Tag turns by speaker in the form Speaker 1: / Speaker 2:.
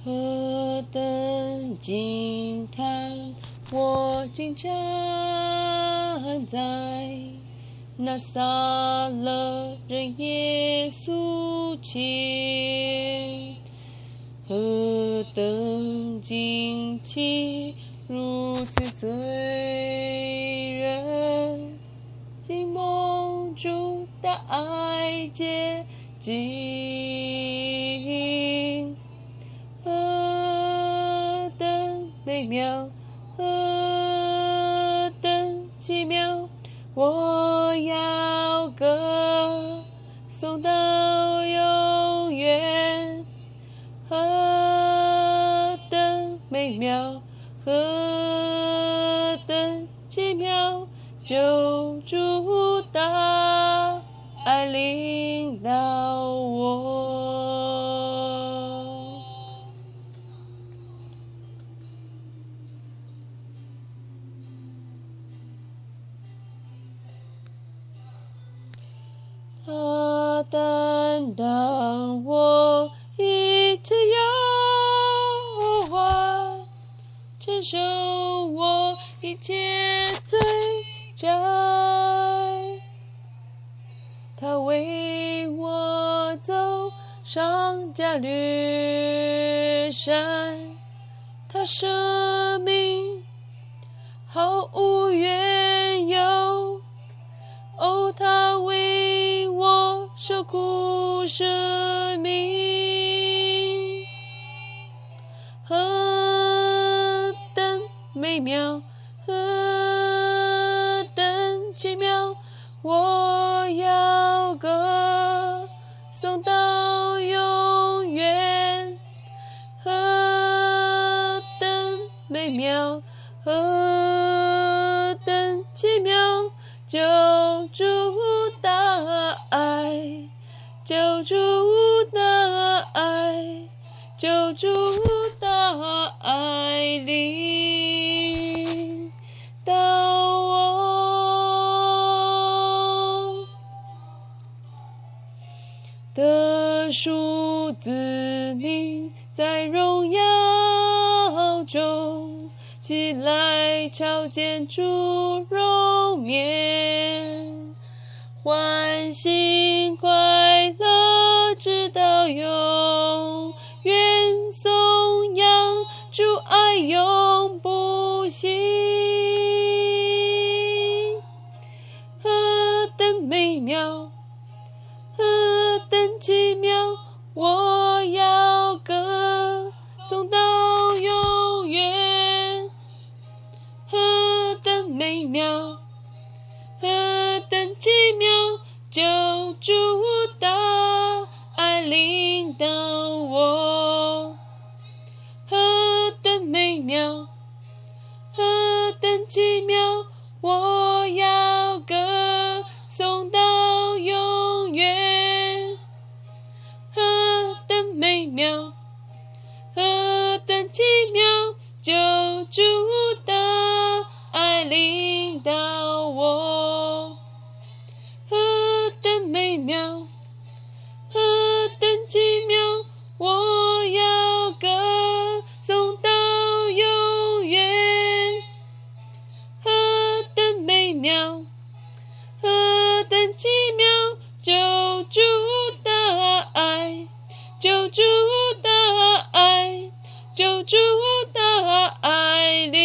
Speaker 1: 何等惊叹！我竟站在那撒勒人耶稣前，何等惊奇！如此罪人，竟蒙主的爱接近，何等美妙，何等奇妙！我要歌颂到永远，何等美妙，何等奇妙！救主大爱领导我。他担当我一切忧患，承受我一切罪债，他为我走上加略山，他生命毫无缘由，哦，他为我受苦舍命，何等美妙，何等奇妙！我要歌颂到永远，何等美妙，何等奇妙！救主大爱，救主大爱，救主大爱领导我。得赎子民在荣耀中，起来朝见主容面，欢欣快乐直到永远，颂扬主爱永不息。何等美妙，何等奇妙！我要歌颂到永远，何等美妙，何等奇妙！救主大爱领导我，何等美妙，何等奇妙！我要歌颂到永远，何等美妙，何等奇妙！救主大爱领导我，何等美妙，何等奇妙！我要歌颂到永远，何等美妙，何等奇妙！救主大爱，救主大爱，救主大爱领